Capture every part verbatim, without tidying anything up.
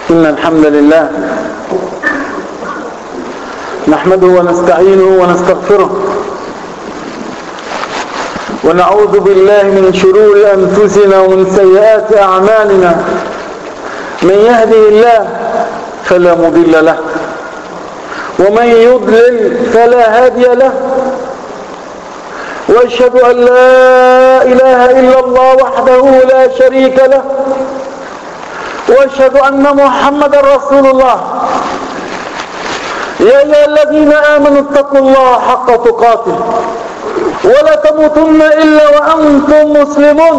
إن الحمد لله نحمده ونستعينه ونستغفره ونعوذ بالله من شرور أنفسنا ومن سيئات أعمالنا. من يهده الله فلا مضل له ومن يضلل فلا هادي له، وأشهد أن لا إله إلا الله وحده لا شريك له، وأشهد أن محمدا رسول الله. يا أيها الذين آمنوا اتقوا الله حق تقاته ولا تموتن إلا وأنتم مسلمون.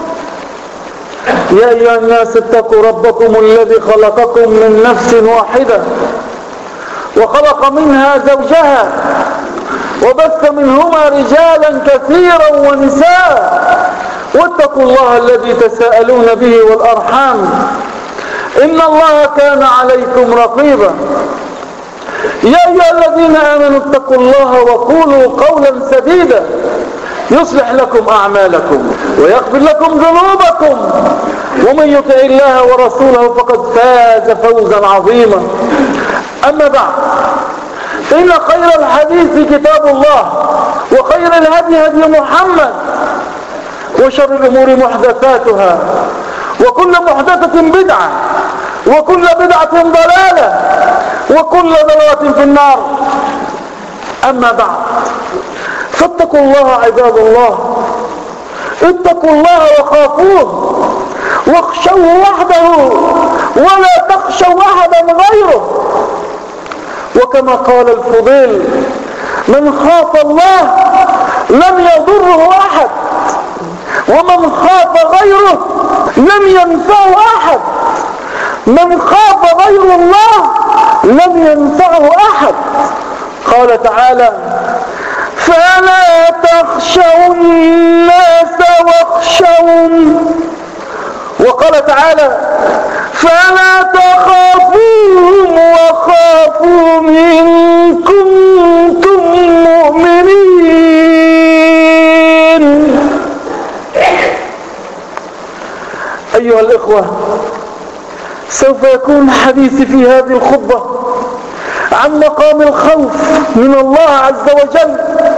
يا أيها الناس اتقوا ربكم الذي خلقكم من نفس واحدة وخلق منها زوجها وبث منهما رجالا كثيرا ونساء، واتقوا الله الذي تساءلون به والأرحام إن الله كان عليكم رقيبا. يا أيها الذين آمنوا اتقوا الله وقولوا قولا سديدا يصلح لكم أعمالكم ويغفر لكم ذنوبكم، ومن يطع الله ورسوله فقد فاز فوزا عظيما. أما بعد، فإن خير الحديث كتاب الله، وخير الهدي هدي محمد، وشر الأمور محدثاتها، وكل محدثة بدعة، وكل بدعة ضلالة، وكل ضلالة في النار. أما بعد، فاتقوا الله عباد الله، اتقوا الله وخافوه واخشوه وحده ولا تخشوا أحدا غيره. وكما قال الفضيل: من خاف الله لم يضره أحد، ومن خاف غيره لم ينفعه أحد. من خاف غير الله لم ينفعه أحد. قال تعالى: فلا تخشوا الناس واخشون. وقال تعالى: فلا تخافوهم وخافون إن كنتم مؤمنين. أيها الإخوة، سوف يكون حديثي في هذه الخطبة عن مقام الخوف من الله عز وجل.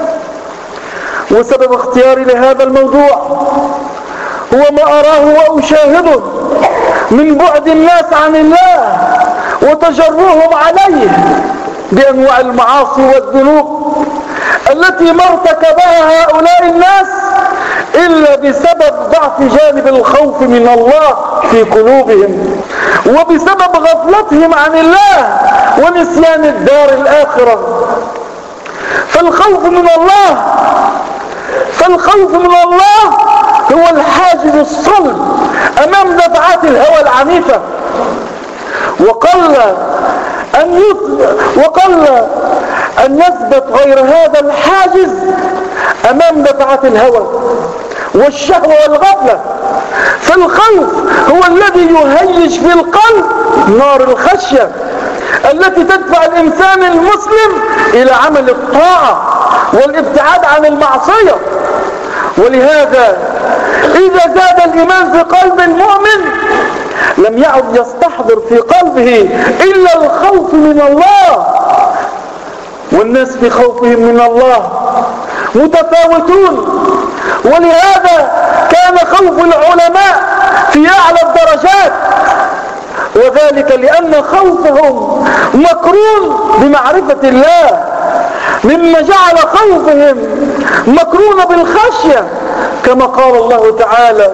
وسبب اختياري لهذا الموضوع هو ما أراه وأشاهده من بعد الناس عن الله وتجرهم عليه بأنواع المعاصي والذنوب التي ما ارتكبها هؤلاء الناس إلا بسبب ضعف جانب الخوف من الله في قلوبهم، وبسبب غفلتهم عن الله ونسيان الدار الآخرة. فالخوف من الله فالخوف من الله هو الحاجز الصلب أمام دفعات الهوى العنيفة، وقل أن وقل أن نثبت غير هذا الحاجز أمام دفعات الهوى والشهوة والغفلة. فالخوف هو الذي يهيج في القلب نار الخشية التي تدفع الإنسان المسلم إلى عمل الطاعة والابتعاد عن المعصية. ولهذا إذا زاد الإيمان في قلب المؤمن لم يعد يستحضر في قلبه إلا الخوف من الله. والناس في خوفهم من الله متفاوتون، ولهذا كان خوف العلماء في أعلى الدرجات، وذلك لأن خوفهم مقرون بمعرفة الله، مما جعل خوفهم مقرون بالخشية، كما قال الله تعالى: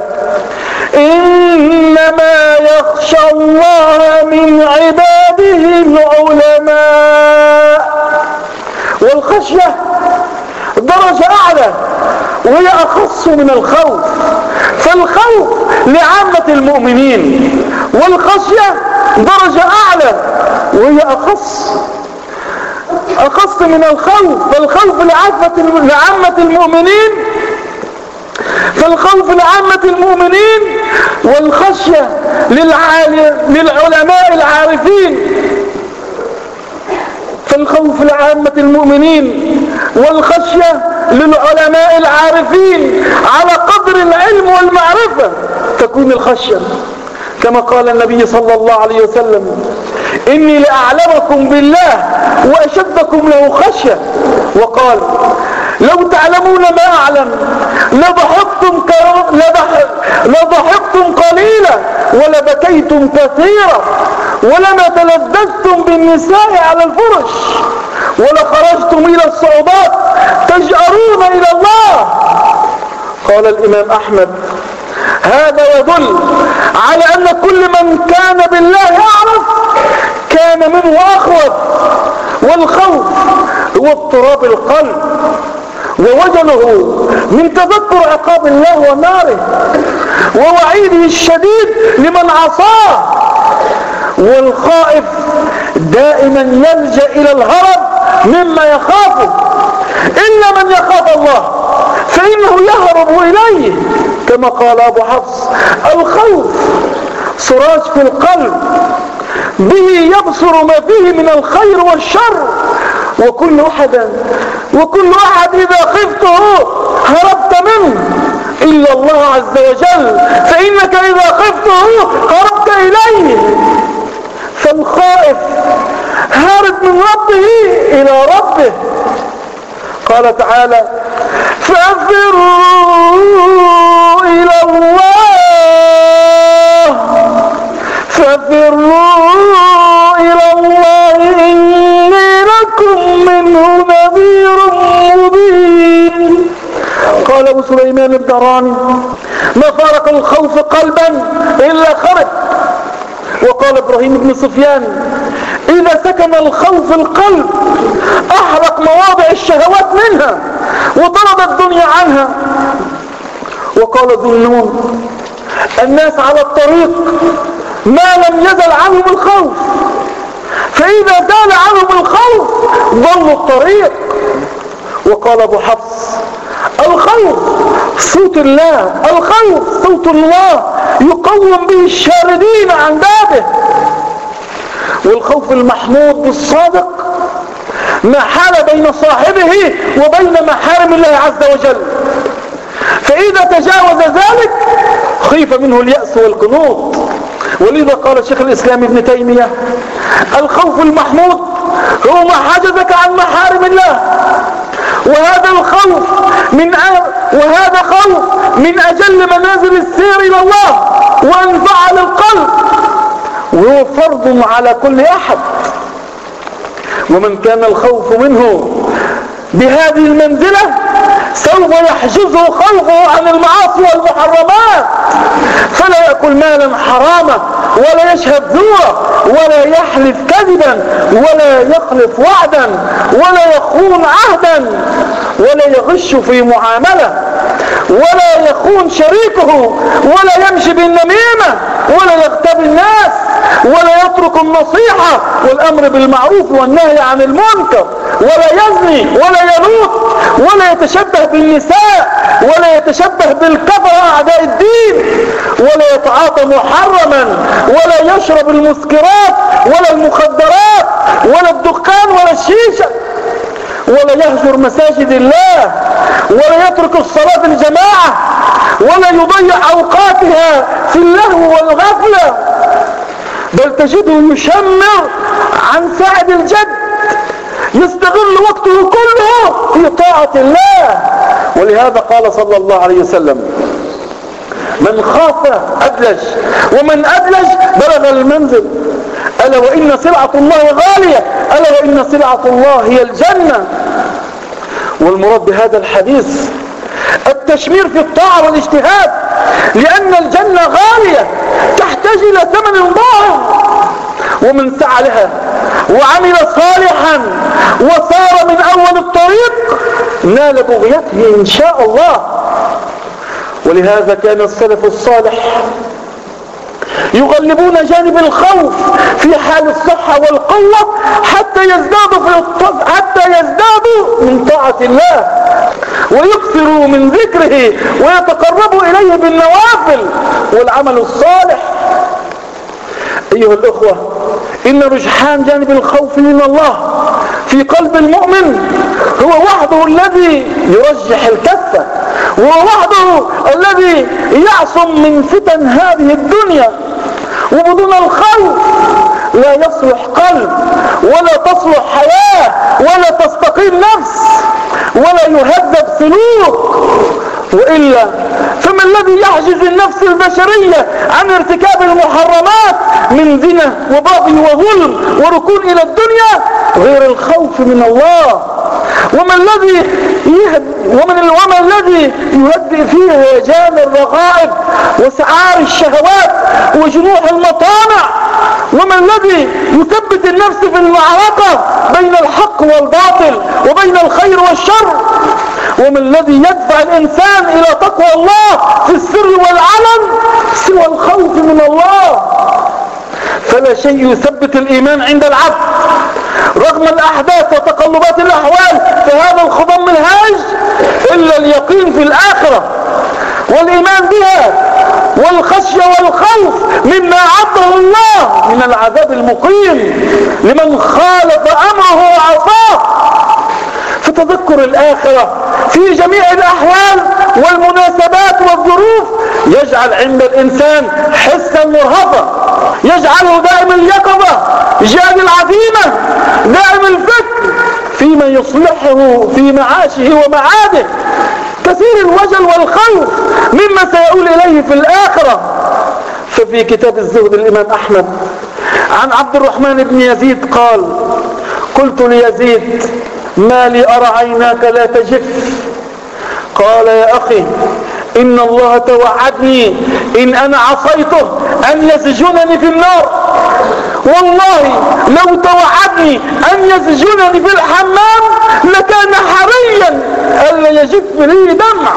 إنما يخشى الله من عباده العلماء. والخشية درجة أعلى وهي أخص من الخوف. فالخوف لعامة المؤمنين، والخشية درجة أعلى وهي أخص أخص من الخوف. فالخوف لعامة المؤمنين فالخوف لعامة المؤمنين والخشية للعلماء العارفين. فالخوف لعامة المؤمنين والخشية للعلماء العارفين. على قدر العلم والمعرفة تكون الخشية، كما قال النبي صلى الله عليه وسلم: إني لأعلمكم بالله وأشدكم له خشية. وقال: لو تعلمون ما أعلم لضحكتم, ك... لضح... لضحكتم قليلا ولبكيتم كثيرا ولما تلذذتم بالنساء على الفرش ولخرجتم إلى الصعوبات تجأرون إلى الله. قال الإمام أحمد: هذا يدل على أن كل من كان بالله يعرف كان منه أخوف، والخوف هو اضطراب القلب ووجله من تذكر عقاب الله وناره ووعيده الشديد لمن عصاه. والخائف دائما يلجأ إلى الهرب مما يخافه، إلا من يخاف الله فإنه يهرب إليه، كما قال أبو حفص: الخوف سراج في القلب به يبصر ما فيه من الخير والشر، وكل أحد وكل أحد إذا خفته هربت منه إلا الله عز وجل، فإنك إذا خفته هربت إليه. فالخائف هارب من ربه إلى ربه. قال تعالى: فافروا إلى الله فافروا إلى الله إني لكم منه نذير مبين. قال أبو سليمان الدراني: ما فارق الخوف قلبا إلا خرب. وقال إبراهيم بن سفيان: إذا سكن الخوف القلب أحرق مواضع الشهوات منها وطرد الدنيا عنها. وقال ذو النون: الناس على الطريق ما لم يزل عنهم الخوف، فإذا زال عنهم الخوف ضلوا الطريق. وقال أبو حفص: الخوف صوت الله، الخوف صوت الله يقوم به الشاردين عن بابه. والخوف المحمود بالصادق ما حال بين صاحبه وبين محارم الله عز وجل، فإذا تجاوز ذلك خيف منه اليأس والقنوط. ولذا قال شيخ الإسلام ابن تيمية: الخوف المحمود هو ما حجزك عن محارم الله، وهذا الخوف من أ... وهذا خوف من أجل منازل السير إلى الله وأنفع للقلب، وهو فرض على كل أحد. ومن كان الخوف منه بهذه المنزلة سوف يحجزه خوفه عن المعاصي والمحرمات، فلا يأكل مالا حراما ولا يشهد زورا ولا يحلف كذبا ولا يخلف وعدا ولا يخون عهدا ولا يغش في معاملة ولا يخون شريكه ولا يمشي بالنميمة ولا يغتاب الناس ولا يترك النصيحة والأمر بالمعروف والنهي عن المنكر ولا يزني ولا يلوط ولا يتشبه بالنساء ولا يتشبه بالكفرة أعداء الدين ولا يتعاطى محرما ولا يشرب المسكرات ولا المخدرات ولا الدخان ولا الشيشة ولا يهجر مساجد الله ولا يترك الصلاة الجماعة ولا يضيع أوقاتها في اللهو والغفلة، بل تجده يشمر عن ساعد الجد، يستغل وقته كله في طاعة الله. ولهذا قال صلى الله عليه وسلم: من خاف أدلج ومن أدلج بلغ المنزل، ألا وإن سلعة الله غالية، ألا وإن سلعة الله هي الجنة. والمراد بهذا الحديث التشمير في الطاعة والاجتهاد، لأن الجنة غالية تحتاج إلى ثمن ضخم، ومن سعى لها وعمل صالحا وسار من أول الطريق نال بغيته إن شاء الله. ولهذا كان السلف الصالح يغلبون جانب الخوف في حال الصحة والقوة حتى يزدادوا في الطف... حتى يزدادوا من طاعة الله ويكثروا من ذكره ويتقربوا إليه بالنوافل والعمل الصالح. أيها الأخوة، إن رجحان جانب الخوف من الله في قلب المؤمن هو وحده الذي يرجح الكفة، وهو وحده الذي يعصم من فتن هذه الدنيا، وبدون الخوف لا يصلح قلب ولا تصلح حياة ولا تستقيم نفس ولا يهذب سلوك. وإلا فما الذي يحجز النفس البشرية عن ارتكاب المحرمات من زنا وبغي وظلم وركون إلى الدنيا غير الخوف من الله؟ وما الذي ومن وما الذي يهدئ فيه هيجان الرغائب وسعار الشهوات وجنوح المطامع؟ وما الذي يثبت النفس في المعركة بين الحق والباطل وبين الخير والشر؟ وما الذي يدفع الإنسان إلى تقوى الله في السر والعلن سوى الخوف من الله؟ فلا شيء يثبت الإيمان عند العبد رغم الأحداث وتقلبات الأحوال في هذا الخضم الهاج إلا اليقين في الآخرة والإيمان بها والخشية والخوف مما عده الله من العذاب المقيم لمن خالف أمره وعصاه. فتذكر الآخرة في جميع الأحوال والمناسبات والظروف يجعل عند الإنسان حسا مرهفا، يجعله دائم اليقظة جاد العزيمة دائم الفكر فيما يصلحه في معاشه ومعاده، كثير الوجل والخوف مما سيؤول إليه في الآخرة. ففي كتاب الزهد الإمام أحمد عن عبد الرحمن بن يزيد قال: قلت ليزيد: ما لي أرى عيناك لا تجف؟ قال: يا أخي إن الله توعدني إن أنا عصيته أن يسجنني في النار، والله لو توعدني أن يسجنني في الحمام لكان حريا ألا يجف لي دمع.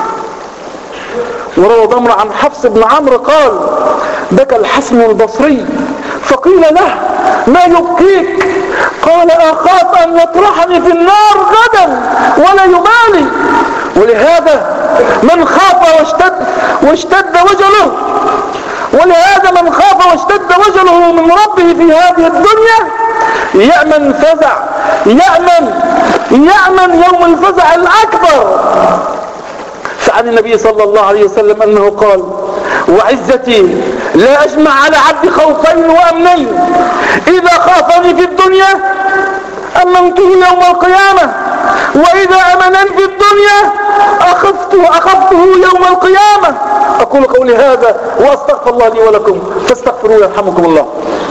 وروى ضمر عن حفص بن عمرو قال: بكى الحسن البصري فقيل له: ما يبكيك؟ قال: أخاف أن يطرحني في النار غدا ولا يبالي. ولهذا من خاف واشتد, واشتد وجله ولهذا من خاف واشتد وجله من ربه في هذه الدنيا يأمن فزع يأمن يأمن يوم الفزع الأكبر. فعن النبي صلى الله عليه وسلم أنه قال: وعزتي لا أجمع على عبد خوفين وأمنين، إذا خافني في الدنيا أمنته يوم القيامة، وإذا أمنني في الدنيا أخفته أخفته يوم القيامة. أقول قولي هذا وأستغفر الله لي ولكم فاستغفروا يرحمكم الله.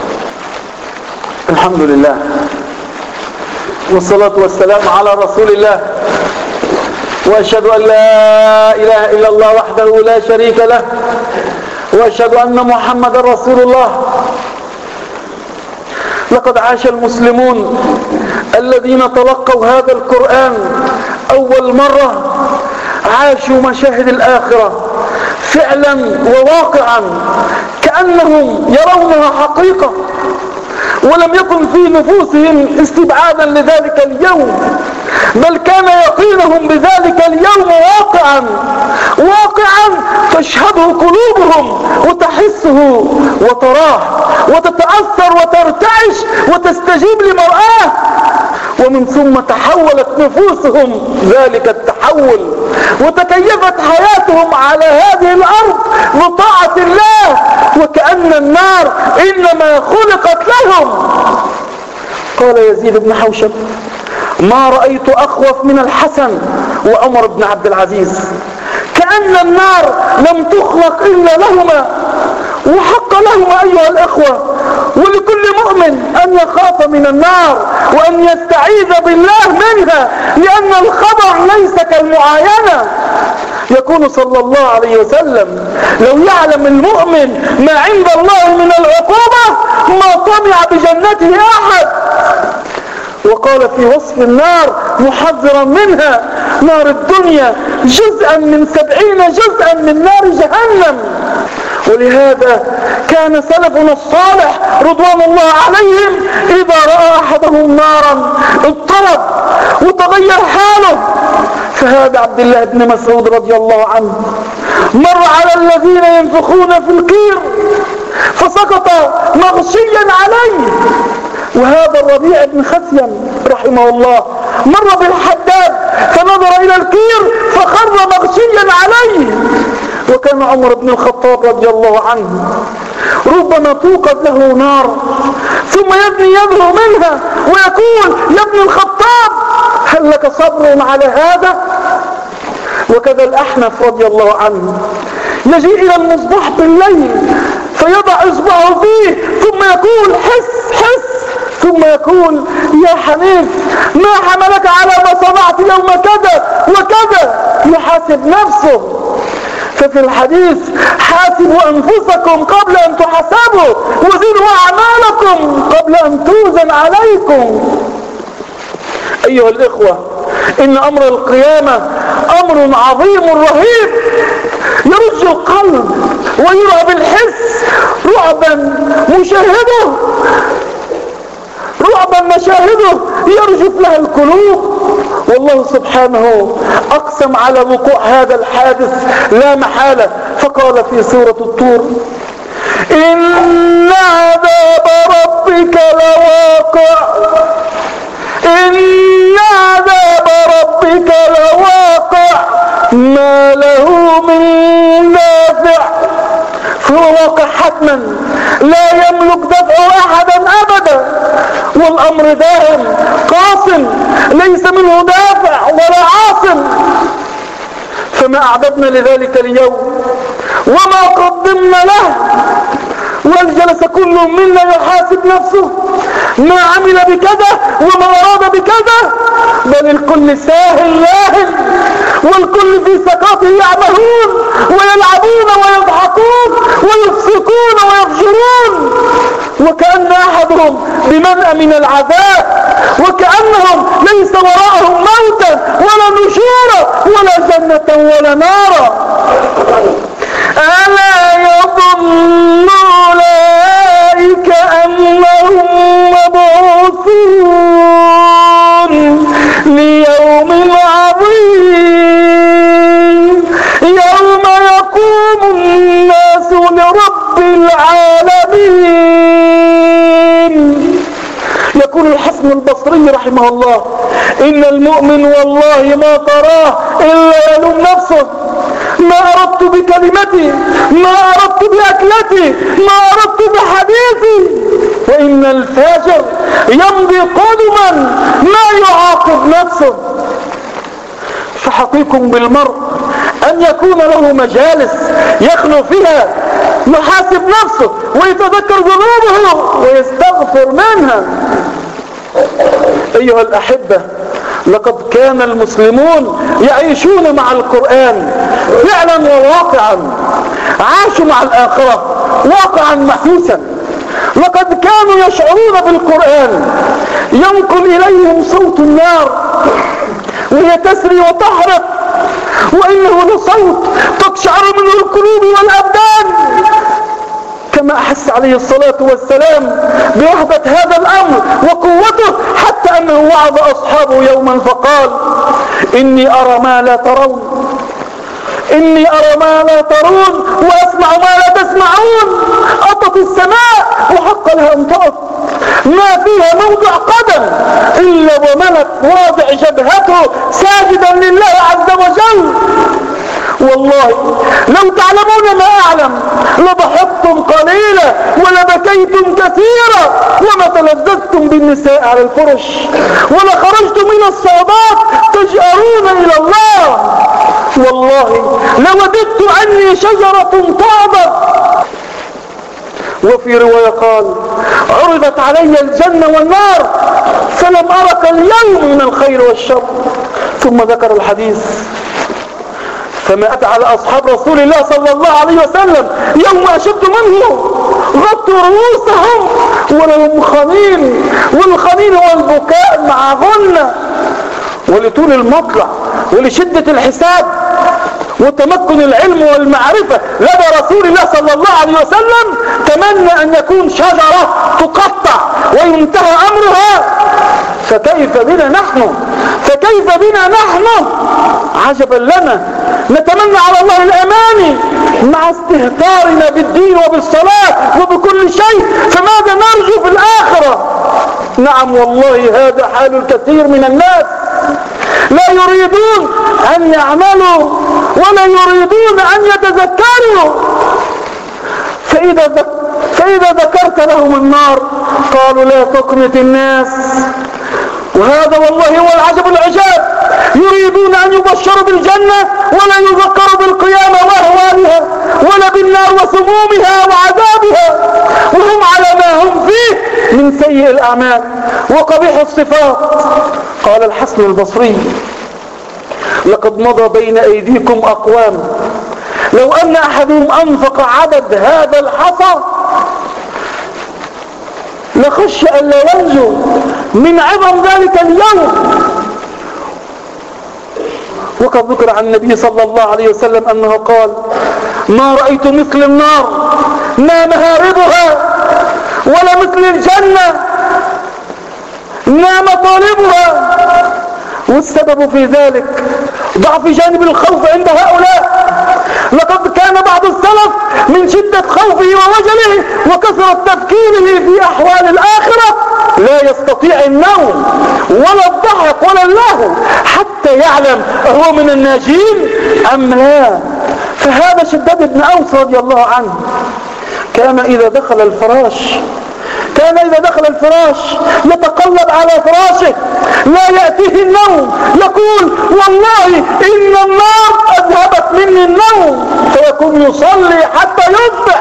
الحمد لله والصلاة والسلام على رسول الله، وأشهد أن لا إله إلا الله وحده لا شريك له، وأشهد أن محمد رسول الله. لقد عاش المسلمون الذين تلقوا هذا القرآن أول مرة عاشوا مشاهد الآخرة فعلا وواقعا كأنهم يرونها حقيقة، ولم يكن في نفوسهم استبعادا لذلك اليوم، بل كان يقينهم بذلك اليوم واقعا واقعا تشهده قلوبهم وتحسه وتراه وتتأثر وترتعش وتستجيب لمرآه. ومن ثم تحولت نفوسهم ذلك التحول وتكيفت حياتهم على هذه الأرض بطاعة الله، وكأن النار إنما خلقت لهم. قال يزيد بن حوشب: ما رأيت أخوف من الحسن وعمر بن عبد العزيز، كأن النار لم تخلق إلا لهما. وحق لهما أيها الأخوة ولكل مؤمن أن يخاف من النار وأن يستعيذ بالله منها، لأن الخبر ليس كالمعاينة. يكون صلى الله عليه وسلم: لو يعلم المؤمن ما عند الله من العقوبة ما طمع بجنته أحد. وقال في وصف النار محذرا منها: نار الدنيا جزءا من سبعين جزءا من نار جهنم. ولهذا كان سلفنا الصالح رضوان الله عليهم إذا رأى أحدهم نارا اضطرب وتغير حاله. فهذا عبد الله بن مسعود رضي الله عنه مر على الذين ينفخون في القير فسقط مغشيا عليه. وهذا الربيع بن خثيم رحمه الله مر بالحداد فنظر إلى القير فخر مغشيا عليه. وكان عمر بن الخطاب رضي الله عنه ربما توقد له نار ثم يبني يده منها ويقول يا ابن الخطاب هل لك صبر على هذا؟ وكذا الأحنف رضي الله عنه يجيء إلى المصباح بالليل فيضع إصبعه فيه ثم يقول حس حس ثم يقول يا حنيف ما حملك على ما صنعت يوم كذا وكذا، يحاسب نفسه. ففي الحديث حاسبوا أنفسكم قبل أن تحاسبوا وزنوا أعمالكم قبل أن توزن عليكم. أيها الإخوة، إن أمر القيامة أمر عظيم رهيب يرج القلب ويرعب الحس رعبا مشاهده رعبا مشاهده يرجف لها القلوب. والله سبحانه أقسم على وقوع هذا الحادث لا محالة، فقال في سورة الطور إن عذاب ربك لواقع إن عذاب ربك لواقع ما له من دافع. فهو واقع حتما لا يملك دفعه أحدا أبدا، والأمر دائم قاصم ليس منه دافع ولا عاصم. فما أعددنا لذلك اليوم وما قدمنا له، والجلس كل منا يحاسب نفسه ما عمل بكذا وما أراد بكذا، بل الكل ساهل لاهل والكل في سكاته يعمهون ويلعبون ويضحكون ويفسقون ويفجرون، وكأن أحدهم بمنأى من العذاب، وكأنهم ليس وراءهم موتا ولا نشورا ولا جنة ولا نارا. ألا يظن أولئك أنهم مبعوثون ليوم عظيم يوم يقوم الناس لرب العالمين. يقول الحسن البصري رحمه الله إن المؤمن والله ما تراه إلا يلوم نفسه، ما أردت بكلمتي، ما أردت بأكلتي، ما أردت بحديثي. وإن الفاجر يمضي قدما ما يعاقب نفسه. فحقيق بالمرء أن يكون له مجالس يخلو فيها يحاسب نفسه ويتذكر ذنوبه ويستغفر منها. أيها الأحبة، لقد كان المسلمون يعيشون مع القرآن فعلا وواقعا، عاشوا مع الآخرة واقعا محسوسا. لقد كانوا يشعرون بالقرآن ينقل إليهم صوت النار وهي تسري وتحرق، وإنه لصوت تقشعر منه القلوب والأبدان. كما أحس عليه الصلاة والسلام بوحدة هذا الأمر وقوته حتى أنه وعظ أصحابه يوما فقال إني أرى ما لا ترون إني أرى ما لا ترون وأسمع ما لا تسمعون. أطت السماء وحق لها أن تأط، ما فيها موضع قدم إلا وملك واضع جبهته ساجدا لله عز وجل. والله لو تعلمون ما أعلم لضحكتم قليلا ولبكيتم كثيرا وما تلذذتم بالنساء على الفرش ولخرجتم من الصعوبات تجأرون إلى الله. والله لوددت أني شجرة طابت. وفي رواية قال عرضت علي الجنة والنار فلم أرك اليوم من الخير والشر. ثم ذكر الحديث فما أتى على أصحاب رسول الله صلى الله عليه وسلم يوم أشد منه غطوا رؤوسهم ولهم خنين، والخنين هو البكاء معهن، ولطول المطلع ولشدة الحساب وتمكن العلم والمعرفة لدى رسول الله صلى الله عليه وسلم تمنى أن يكون شجرة تقطع وينتهى أمرها. فكيف بنا نحن فكيف بنا نحن عجبا لنا نتمنى على الله الأمان مع استهتارنا بالدين وبالصلاة وبكل شيء، فماذا نرجو في الآخرة؟ نعم والله هذا حال الكثير من الناس، لا يريدون أن يعملوا ولا يريدون أن يتذكروا. فإذا فإذا ذكرت لهم النار قالوا لا تقنط الناس. وهذا والله هو العجب العجاب، يريدون أن يبشروا بالجنة ولا يذكروا بالقيامة وأهوالها ولا بالنار وسمومها وعذابها، وهم على ما هم فيه من سيء الأعمال وقبيح الصفات. قال الحسن البصري لقد مضى بين أيديكم أقوام لو أن أحدهم أنفق عدد هذا الحصى لخش أن لا ينجو من عظم ذلك اليوم. وقد ذكر عن النبي صلى الله عليه وسلم أنه قال ما رأيت مثل النار ما مهاربها ولا مثل الجنة ما مطالبها. والسبب في ذلك ضعف جانب الخوف عند هؤلاء. لقد كان بعض السلف من شدة خوفه ووجله وكثرة تفكيره في أحوال الآخرة لا يستطيع النوم ولا الضحك ولا اللهو حتى يعلم هو من الناجين أم لا. فهذا شداد بن أوس رضي الله عنه كان إذا دخل الفراش كان إذا دخل الفراش يتقلب على فراشه لا يأتيه النوم، يقول والله إن النار أذهبت مني النوم، فيكون يصلي حتى يصبح.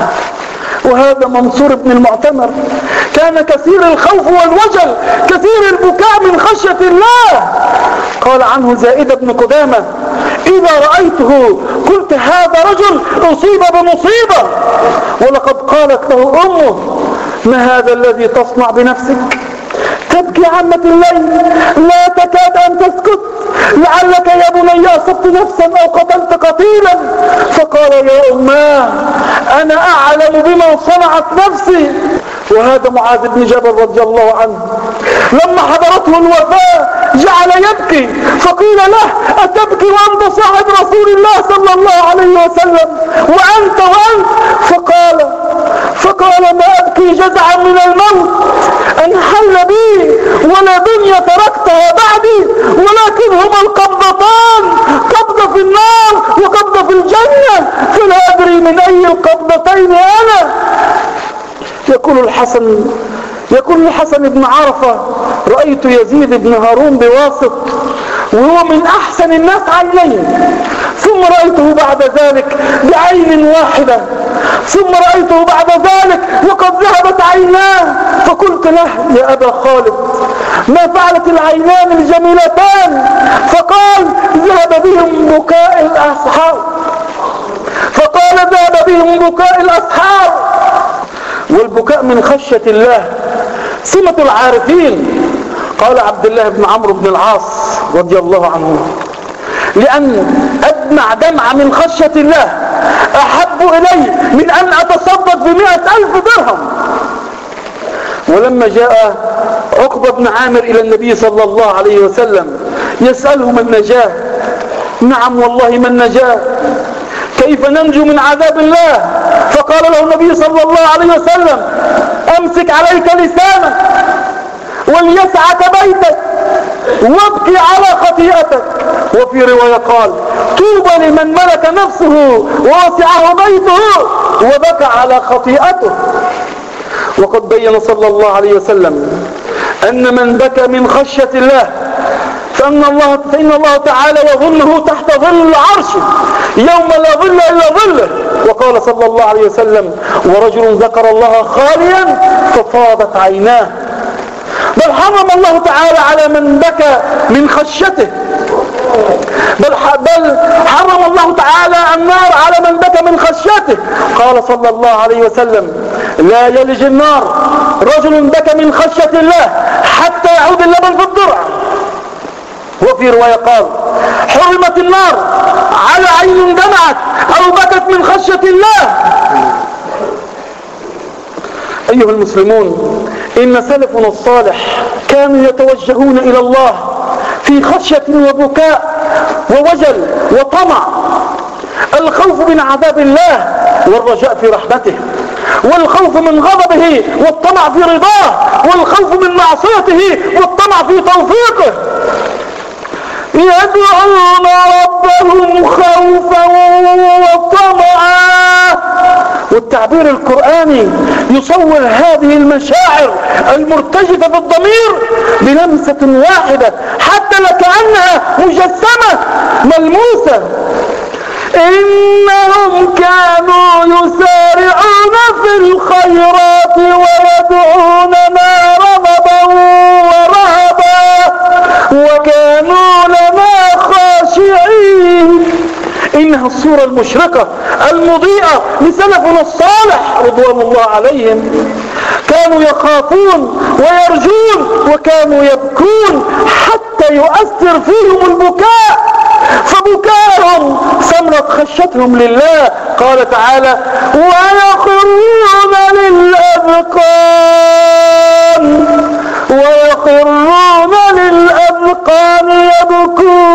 وهذا منصور بن المعتمر كان كثير الخوف والوجل كثير البكاء من خشية الله. قال عنه زائدة بن قدامة إذا رأيته قلت هذا رجل أصيب بمصيبة. ولقد قالت له أمه ما هذا الذي تصنع بنفسك؟ تبكي عامة الليل لا تكاد أن تسكت، لعلك يا بني أصبت نفسا أو قتلت قتيلا. فقال يا أماه أنا أعلم بما صنعت نفسي. وهذا معاذ بن جبل رضي الله عنه لما حضرته الوفاة جعل يبكي، فقيل له أتبكي وأنت صاحب رسول الله صلى الله عليه وسلم وأنت وأنت؟ فقال فقال ما أبكي جزعا من الموت أن حل بي ولا دنيا تركتها بعدي، ولكن هما القبضتان، قبضة في النار وقبضة في الجنة، فلا أدري من أي القبضتين أنا. يقول الحسن يقول الحسن بن عرفة رأيت يزيد بن هارون بواسط وهو من أحسن الناس عينين، ثم رأيته بعد ذلك بعين واحدة، ثم رأيته بعد ذلك وقد ذهبت عيناه. فقلت له يا أبا خالد ما فعلت العينان الجميلتان؟ فقال ذهب بهم بكاء الأصحاب فقال ذهب بهم بكاء الأصحاب. والبكاء من خشية الله سمة العارفين. قال عبد الله بن عمرو بن العاص رضي الله عنه لأن أدمع دمعة من خشية الله أحب إلي من أن أتصدق بمئة ألف درهم. ولما جاء عقبة بن عامر إلى النبي صلى الله عليه وسلم يسأله من نجاه، نعم والله من نجاه، كيف ننجو من عذاب الله؟ فقال له النبي صلى الله عليه وسلم أمسك عليك لسانك وليسعك بيتك وابكي على خطيئتك. وفي رواية قال طوبى لمن ملك نفسه ووسعه بيته وبكى على خطيئته. وقد بين صلى الله عليه وسلم أن من بكى من خشية الله فإن الله, فإن الله تعالى يظله تحت ظل العرش يوم لا ظل إلا ظله. وقال صلى الله عليه وسلم ورجل ذكر الله خاليا ففاضت عيناه. بل حرم الله تعالى على من بكى من خشيته، بل, بل حرم الله تعالى النار على من بكى من خشيته. قال صلى الله عليه وسلم لا يلج النار رجل بكى من خشية الله حتى يعود اللبن في الضرع. وفي رواية قال حرمت النار على عين دمعت أو بكت من خشية الله. أيها المسلمون إن سلفنا الصالح كانوا يتوجهون إلى الله في خشية وبكاء ووجل وطمع، الخوف من عذاب الله والرجاء في رحمته، والخوف من غضبه والطمع في رضاه، والخوف من معصيته والطمع في توفيقه. يدعون ربهم خوفا وطمعا. والتعبير القرآني يصور هذه المشاعر المرتجفة في الضمير بلمسة واحدة حتى لكأنها مجسمة ملموسة. إنهم كانوا يسارعون في الخيرات ويدعوننا رغبا ورهبا وكانوا لنا خاشعين. إنها الصورة المشرقة المضيئة لسلفنا الصالح رضوان الله عليهم. كانوا يخافون ويرجون وكانوا يبكون حتى يؤثر فيهم البكاء، فبكاءهم ثمرة خشيتهم لله. قال تعالى: ويخرون للأذقان ويخرون للأذقان يبكون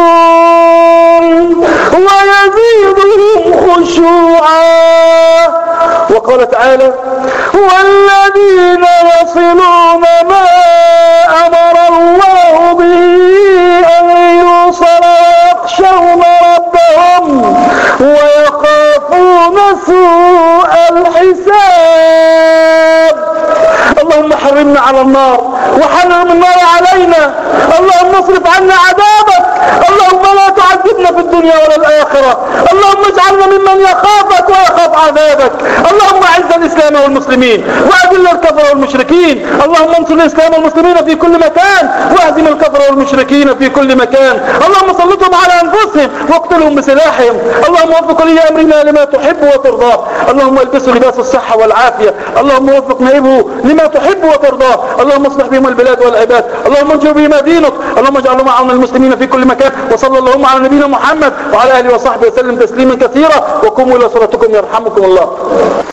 ويزيدهم خشوعا. وقال تعالى: والذين يصلون ما أمر الله به أن يوصل ويخشون ربهم ويخافون سوء الحساب. اللهم حرمنا على النار وحرم النار علينا. اللهم اصرف عنا عذابك. اللهم لا تعذبنا في الدنيا ولا الآخرة. اللهم اجعلنا ممن يخافك ويخاف عذابك. اللهم اعز الإسلام والمسلمين وأذل الكفر والمشركين. اللهم انصر الإسلام والمسلمين في كل مكان واهزم الكفر والمشركين في كل مكان. اللهم سلطهم على أنفسهم واقتلهم بسلاحهم. اللهم وفق لي أمرنا لما تحب وترضاه. اللهم البسه لباس الصحة والعافية. اللهم وفق نائبه لما تحب وترضاه. اللهم اصلح بهم البلاد والعباد. اللهم انجر بهم دينك. اللهم اجعلهم معهم المسلمين في كل مكان. وصلى اللهم على نبينا محمد وعلى آله وصحبه وسلم تسليما كثيرا. وقوموا إلى صلاتكم يرحمكم الله.